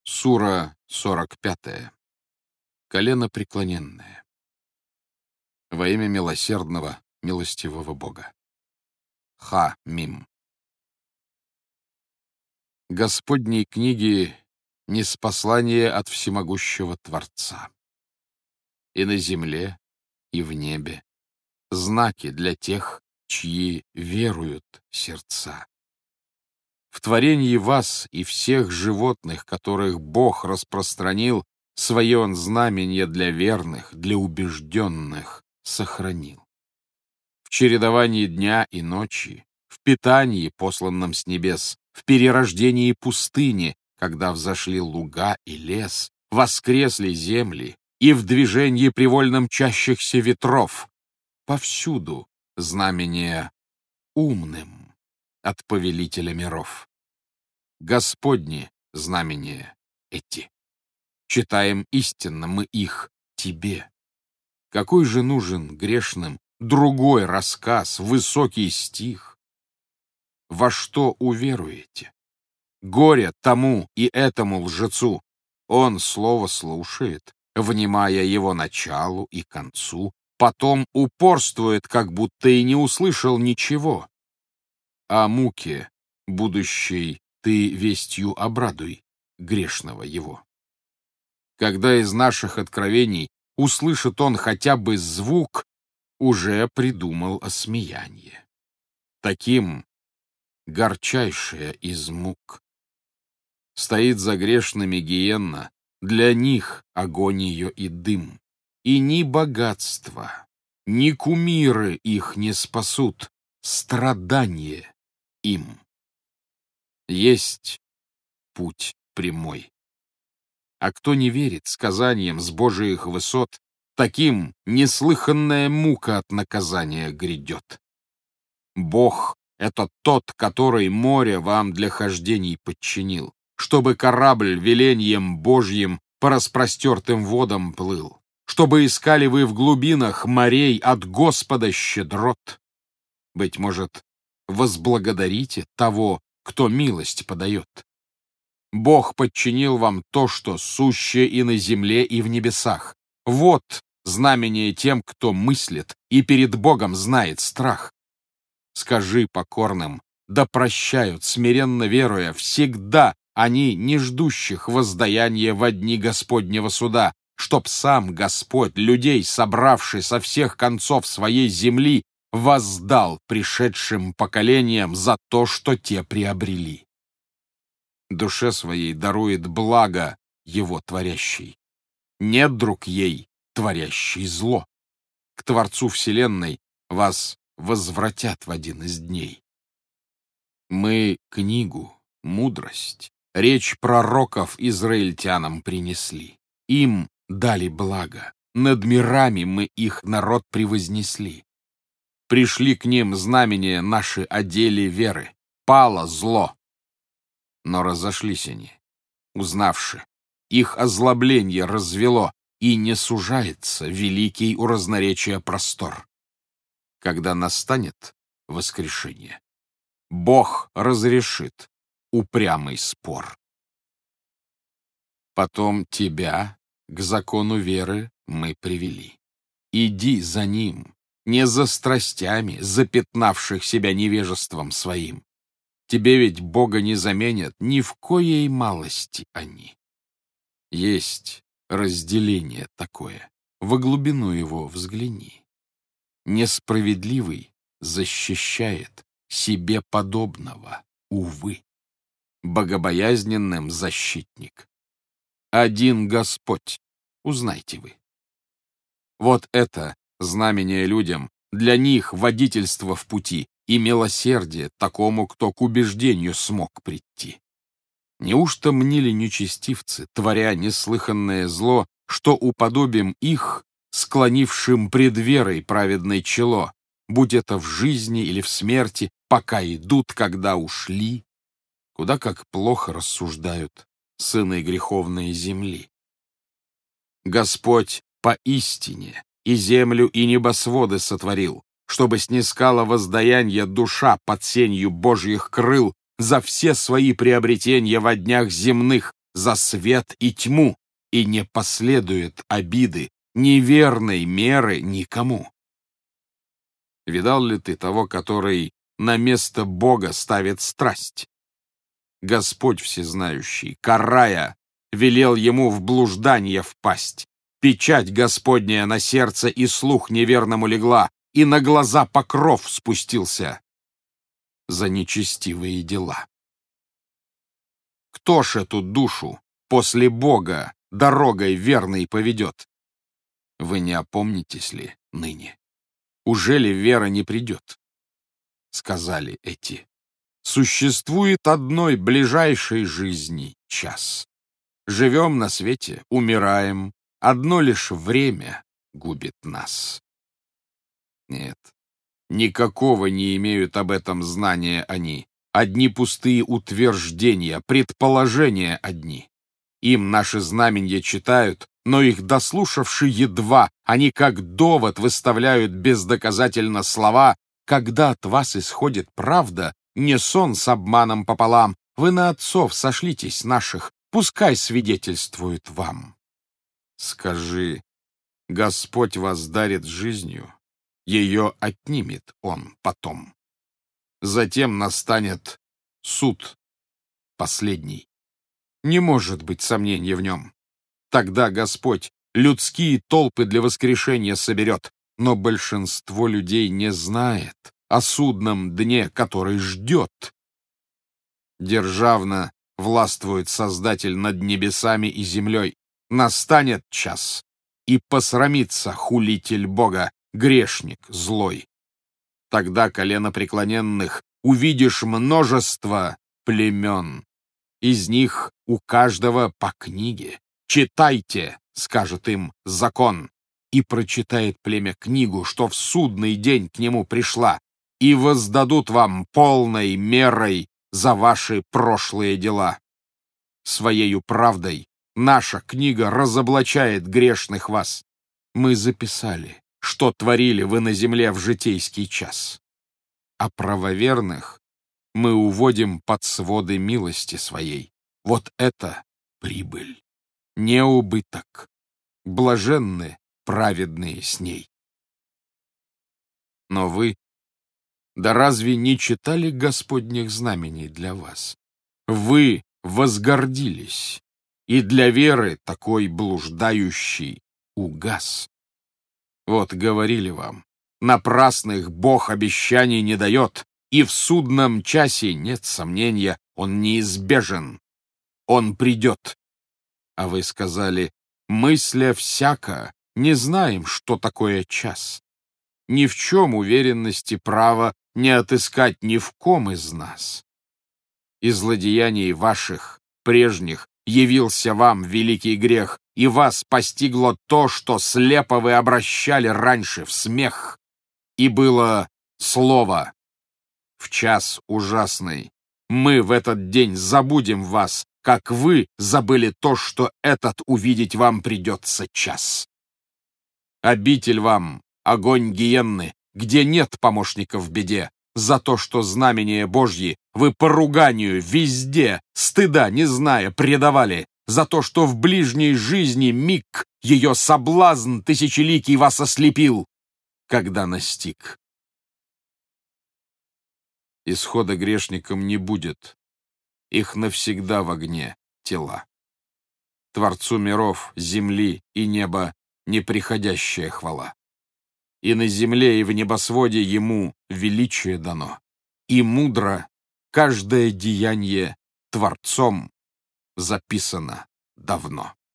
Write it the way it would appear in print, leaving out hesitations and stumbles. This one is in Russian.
Сура 45. Колено преклоненное. Во имя милосердного, милостивого Бога. Ха-мим. Господней книги ниспослание от всемогущего Творца. И на земле, и в небе знаки для тех, чьи веруют сердца. В творении вас и всех животных, которых Бог распространил, свое Он знамение для верных, для убежденных сохранил. В чередовании дня и ночи, в питании, посланном с небес, в перерождении пустыни, когда взошли луга и лес, воскресли земли, и в движении привольном чащихся ветров, повсюду знамение умным от повелителя миров. Господни знамения эти. Читаем истинно мы их тебе. Какой же нужен грешным другой рассказ, высокий стих? Во что уверуете? Горе тому и этому лжецу. Он слово слушает, внимая его началу и концу, потом упорствует, как будто и не услышал ничего. О муке будущей ты вестью обрадуй грешного его. Когда из наших откровений услышит он хотя бы звук, уже придумал осмеяние. Таким горчайшая из мук. Стоит за грешными гиенна, для них огонь ее и дым. И ни богатство, ни кумиры их не спасут, страдание им. Есть путь прямой. А кто не верит сказаниям с Божиих высот, таким неслыханная мука от наказания грядет. Бог — это тот, который море вам для хождений подчинил, чтобы корабль велением Божьим по распростертым водам плыл, чтобы искали вы в глубинах морей от Господа щедрот. Быть может, возблагодарите того, кто милость подает. Бог подчинил вам то, что суще и на земле, и в небесах. Вот знамение тем, кто мыслит и перед Богом знает страх. Скажи покорным, да прощают, смиренно веруя, всегда они, не ждущих воздаяния во дни Господнего суда, чтоб сам Господь, людей, собравший со всех концов своей земли, воздал пришедшим поколениям за то, что те приобрели. Душе своей дарует благо его творящий. Нет, друг ей, творящий зло. К Творцу Вселенной вас возвратят в один из дней. Мы книгу, мудрость, речь пророков израильтянам принесли. Им дали благо, над мирами мы их народ превознесли. Пришли к ним знамения наши о деле веры. Пало зло. Но разошлись они, узнавши. Их озлобление развело, и не сужается великий у разноречия простор. Когда настанет воскрешение, Бог разрешит упрямый спор. Потом тебя к закону веры мы привели. Иди за ним, не за страстями, запятнавших себя невежеством своим. Тебе ведь Бога не заменят ни в коей малости они. Есть разделение такое, во глубину его взгляни. Несправедливый защищает себе подобного, увы. Богобоязненным защитник. Один Господь, узнайте вы. Вот это знамение людям, для них водительство в пути и милосердие такому, кто к убеждению смог прийти. Неужто мнили нечестивцы, творя неслыханное зло, что уподобим их, склонившим пред верой праведное чело, будь это в жизни или в смерти, пока идут, когда ушли? Куда как плохо рассуждают сыны греховной земли. Господь поистине и землю, и небосводы сотворил, чтобы снискала воздаяние душа под сенью Божьих крыл за все свои приобретения во днях земных, за свет и тьму, и не последует обиды, неверной меры никому. Видал ли ты того, который на место Бога ставит страсть? Господь всезнающий, карая, велел ему в блуждание впасть. Печать Господняя на сердце и слух неверному легла, и на глаза покров спустился за нечестивые дела. Кто ж эту душу после Бога дорогой верной поведет? Вы не опомнитесь ли ныне? Ужели вера не придет? Сказали эти. Существует одной ближайшей жизни час. Живем на свете, умираем, одно лишь время губит нас. Нет, никакого не имеют об этом знания они. Одни пустые утверждения, предположения одни. Им наши знаменья читают, но их дослушавши едва, они как довод выставляют бездоказательно слова, когда от вас исходит правда, не сон с обманом пополам, вы на отцов сошлитесь наших, пускай свидетельствуют вам. Скажи, Господь вас дарит жизнью, ее отнимет Он потом. Затем настанет суд последний. Не может быть сомнения в нем. Тогда Господь людские толпы для воскрешения соберет, но большинство людей не знает о судном дне, который ждет. Державно властвует Создатель над небесами и землей. Настанет час, и посрамится хулитель Бога, грешник злой. Тогда коленопреклоненных увидишь множество племен. Из них у каждого по книге. «Читайте», — скажет им закон, и прочитает племя книгу, что в судный день к нему пришла, и воздадут вам полной мерой за ваши прошлые дела. Своею правдой наша книга разоблачает грешных вас. Мы записали, что творили вы на земле в житейский час. А правоверных мы уводим под своды милости своей. Вот это прибыль, не убыток. Блаженны праведные с ней. Но вы, да разве не читали Господних знамений для вас? Вы возгордились, и для веры такой блуждающий угас. Вот говорили вам, напрасных Бог обещаний не дает, и в судном часе, нет сомнения, он неизбежен. Он придет. А вы сказали, мысля всяко, не знаем, что такое час. Ни в чем уверенности права не отыскать ни в ком из нас. Из злодеяний ваших, прежних, явился вам великий грех, и вас постигло то, что слепо вы обращали раньше в смех. И было слово. В час ужасный мы в этот день забудем вас, как вы забыли то, что этот увидеть вам придется час. Обитель вам, огонь гиенны, где нет помощников в беде, за то, что знамения Божьи вы поруганию везде, стыда не зная, предавали, за то, что в ближней жизни миг ее соблазн тысячеликий вас ослепил, когда настиг. Исхода грешникам не будет, их навсегда в огне тела. Творцу миров, земли и неба неприходящая хвала. И на земле, и в небосводе ему величие дано, и мудро каждое деяние Творцом записано давно.